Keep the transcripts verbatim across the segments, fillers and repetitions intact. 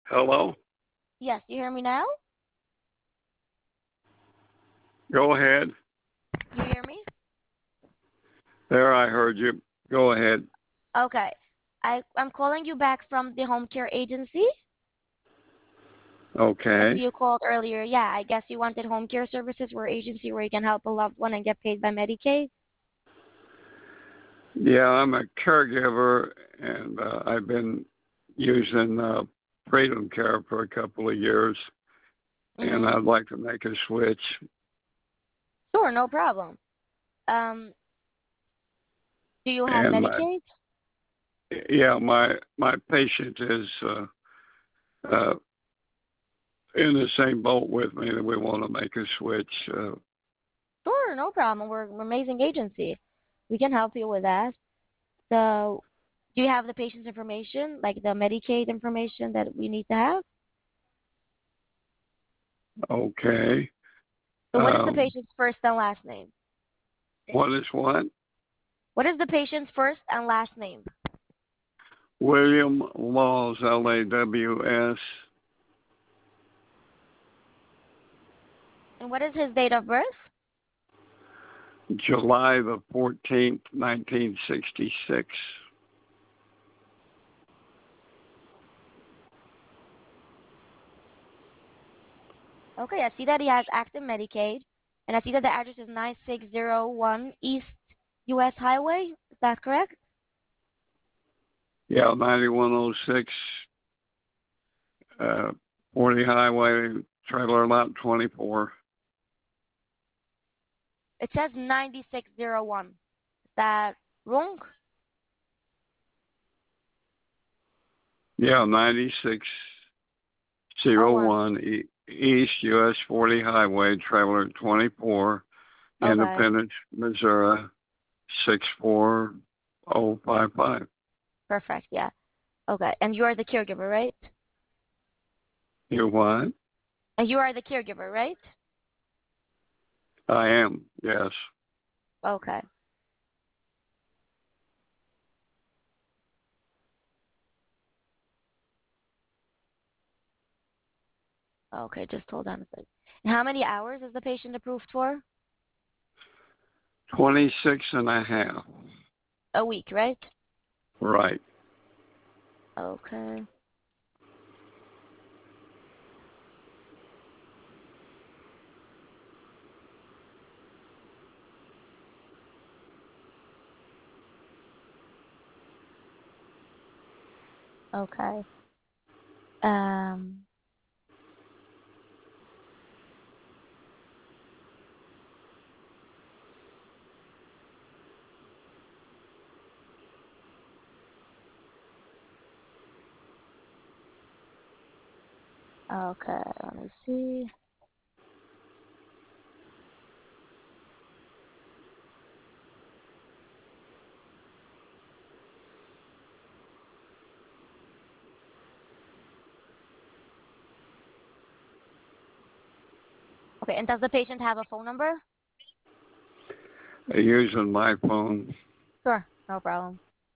Hello? Yes, you hear me now? Go ahead. You hear me? There, I heard you. Go ahead. Okay. I, I'm calling you back from the home care agency. As Okay. you called earlier, yeah, I guess you wanted home care services. We're agency where you can help a loved one and get paid by Medicaid. Yeah, I'm a caregiver, and uh, I've been using uh, Freedom Care for a couple of years, and Mm-hmm. I'd like to make a switch. Sure, no problem. Um, do you have And my Medicaid? yeah, my my patient is uh, uh, in the same boat with me, and we want to make a switch. Uh, Sure, no problem. We're an amazing agency. We can help you with that. So, do you have the patient's information, like the Medicaid information that we need to have? okay. So, what is the Um, patient's first and last name? what is what? What is the patient's first and last name? William Laws, L A W S. And what is his date of birth? July the fourteenth, nineteen sixty-six. Okay, I see that he has active Medicaid, and I see that the address is nine six zero one East U S Highway. Is that correct? Yeah, ninety-one oh six, uh, forty Highway, trailer lot twenty-four. It says nine six zero one. Is that wrong? Yeah, ninety-six Oh, oh one. one e- East U S forty Highway, trailer twenty-four, Okay, Independence, Missouri, six four oh five five. perfect. Yeah. Okay, and you are the caregiver, right? You what? And you are the caregiver, right? I am, yes. Okay. Okay, just hold on a second. And how many hours is the patient approved for? twenty-six and a half. A week, right? Right. Okay. Okay. Um. Okay. Let me see. Okay. And does the patient have a phone number? Using my phone. Sure. No problem.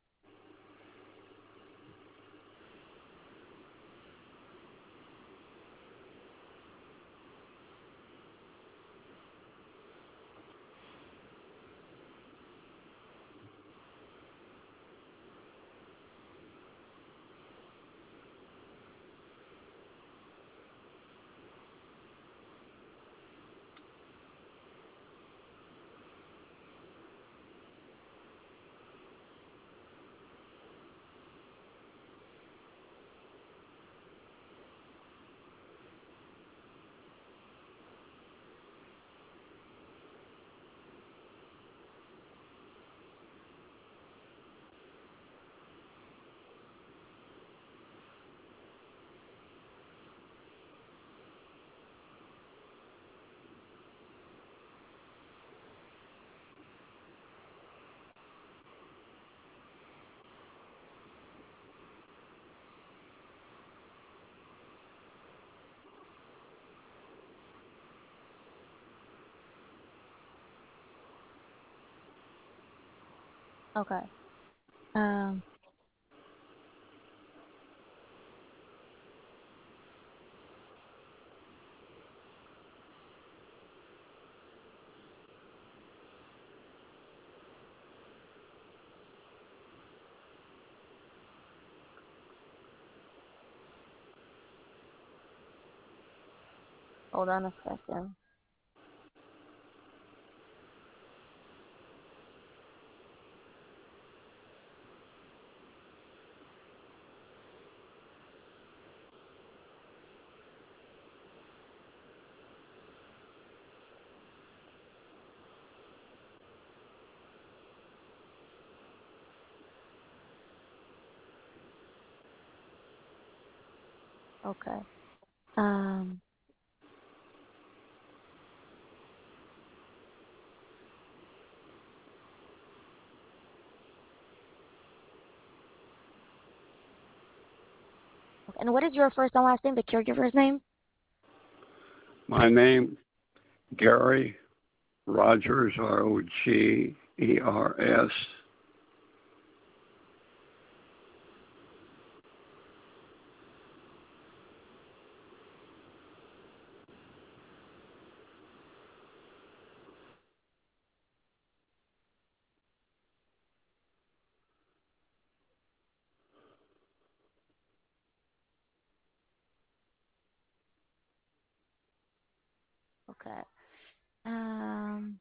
Okay. Um. Hold on a second. Okay. Um. Okay. And what is your first and last name? The caregiver's name? My name, Gary Rogers, R O G E R S. Okay. Um.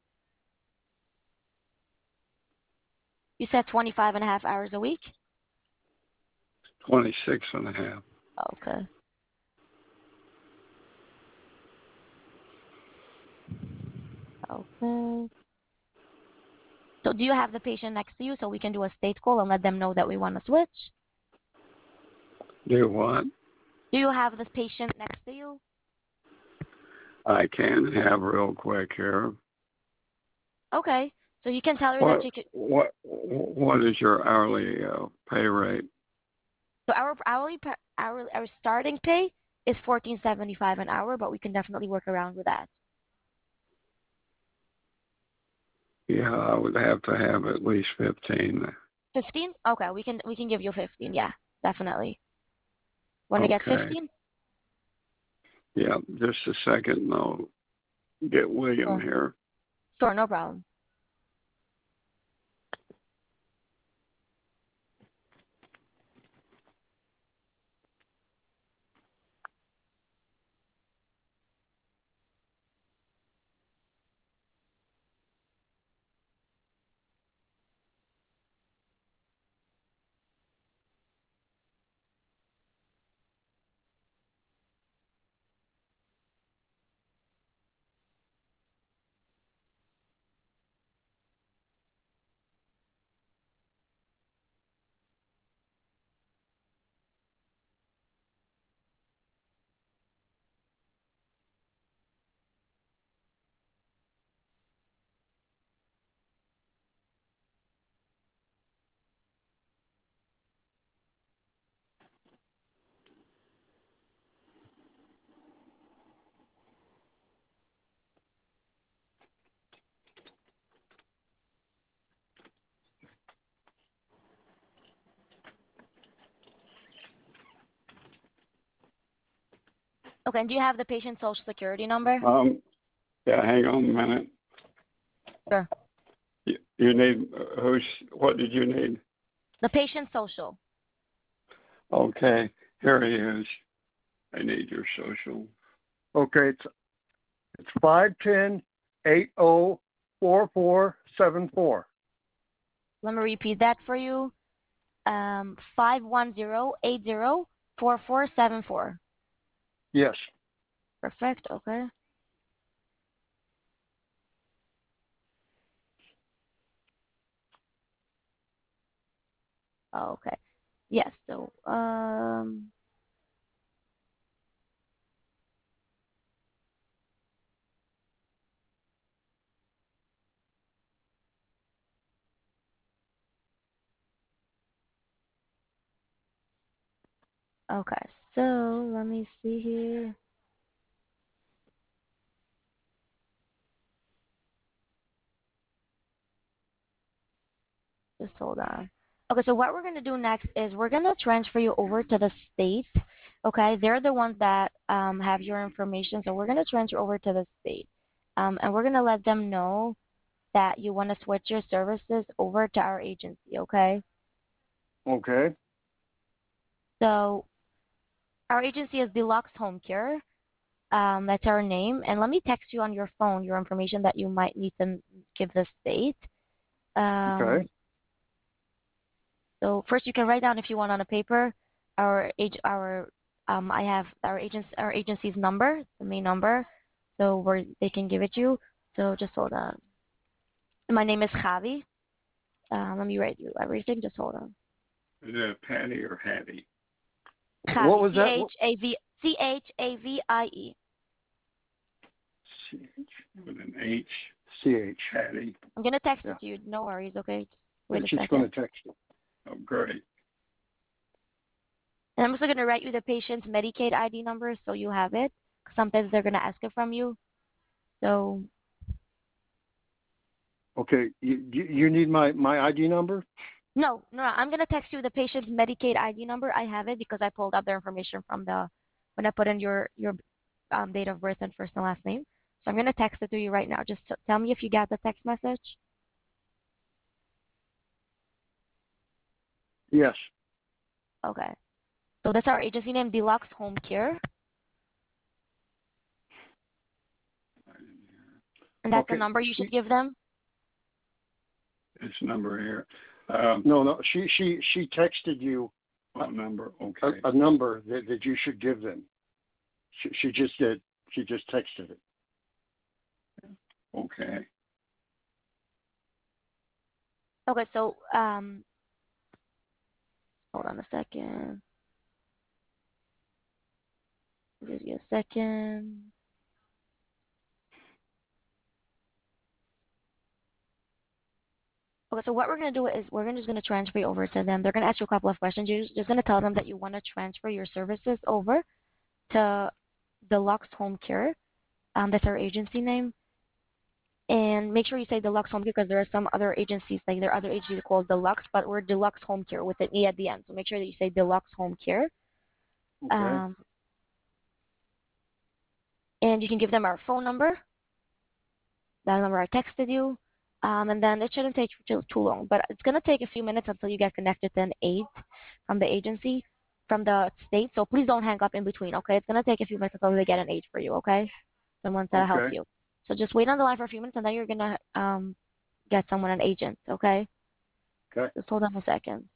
You said twenty-five and a half hours a week? twenty-six and a half. Okay. Okay. So do you have the patient next to you so we can do a state call and let them know that we want to switch? Do what? Do you have this patient next to you? I can have real quick here. Okay. So you can tell her What that you could. what what is your hourly uh, pay rate? So our hourly pa- our our starting pay is fourteen seventy five an hour, but we can definitely work around with that. Yeah, I would have to have at least fifteen. Fifteen? Okay, we can we can give you fifteen. Yeah, definitely. Want to get Okay. fifteen? Yeah, just a second and I'll get William Sure. here. Sure, no problem. Okay, and do you have the patient's social security number? Um, yeah, hang on a minute. Sure. You, you need uh, who's? What did you need? The patient's social. Okay, here he is. I need your social. Okay, it's it's five ten eight zero four four seven four. Let me repeat that for you. Um, five one zero eight zero four four seven four. Yes. Perfect. Okay. Okay. Yes. So um. Okay. So let me see here. Just hold on. Okay, so what we're going to do next is we're going to transfer you over to the state. Okay, they're the ones that um, have your information, so we're going to transfer over to the state. Um, and we're going to let them know that you want to switch your services over to our agency, okay? Okay. So our agency is Deluxe Home Care. Um, that's our name. And let me text you on your phone your information that you might need to give the state. Um, Okay. So first, you can write down if you want on a paper our age, our um, I have our agents, our agency's number, the main number, so where they can give it you. So just hold on. My name is Javi. Uh, let me write you everything. Just hold on. Is it Patty or Hattie? Javi, What was C that? H A V C H A V I E. C H with an H. C H. Hattie. I'm gonna text Yeah. it to you. No worries. Okay. Wait a She's second. going to text you. Oh, great. And I'm also gonna write you the patient's Medicaid I D number so you have it. Sometimes they're gonna ask it from you. So Okay. You, you you need my, my I D number? No, no, no, I'm gonna text you the patient's Medicaid I D number. I have it because I pulled up their information from the when I put in your your um, date of birth and first and last name. So I'm gonna text it to you right now. Just t- tell me if you got the text message. Yes. Okay. So that's our agency name, Deluxe Home Care, and that's the Okay. number you She, should give them. This number here. Um, no, no. She she she texted you phone number. a, Okay. a number that, that you should give them. She, she just did. She just texted it. Okay. Okay, so um, hold on a second. Give you a second. Okay, so what we're going to do is we're gonna, just going to transfer you over to them. They're going to ask you a couple of questions. You're just going to tell them that you want to transfer your services over to Deluxe Home Care. Um, that's our agency name. And make sure you say Deluxe Home Care because there are some other agencies, like there are other agencies called Deluxe, but we're Deluxe Home Care with an E at the end. So make sure that you say Deluxe Home Care. Okay. Um, and you can give them our phone number, that number I texted you. Um, and then it shouldn't take too, too long, but it's going to take a few minutes until you get connected to an aide from the agency, from the state. So please don't hang up in between, okay? It's going to take a few minutes until they get an aide for you, okay? Someone to help Okay. you. So just wait on the line for a few minutes, and then you're going to um, get someone, an agent, okay? Okay. Just hold on a second.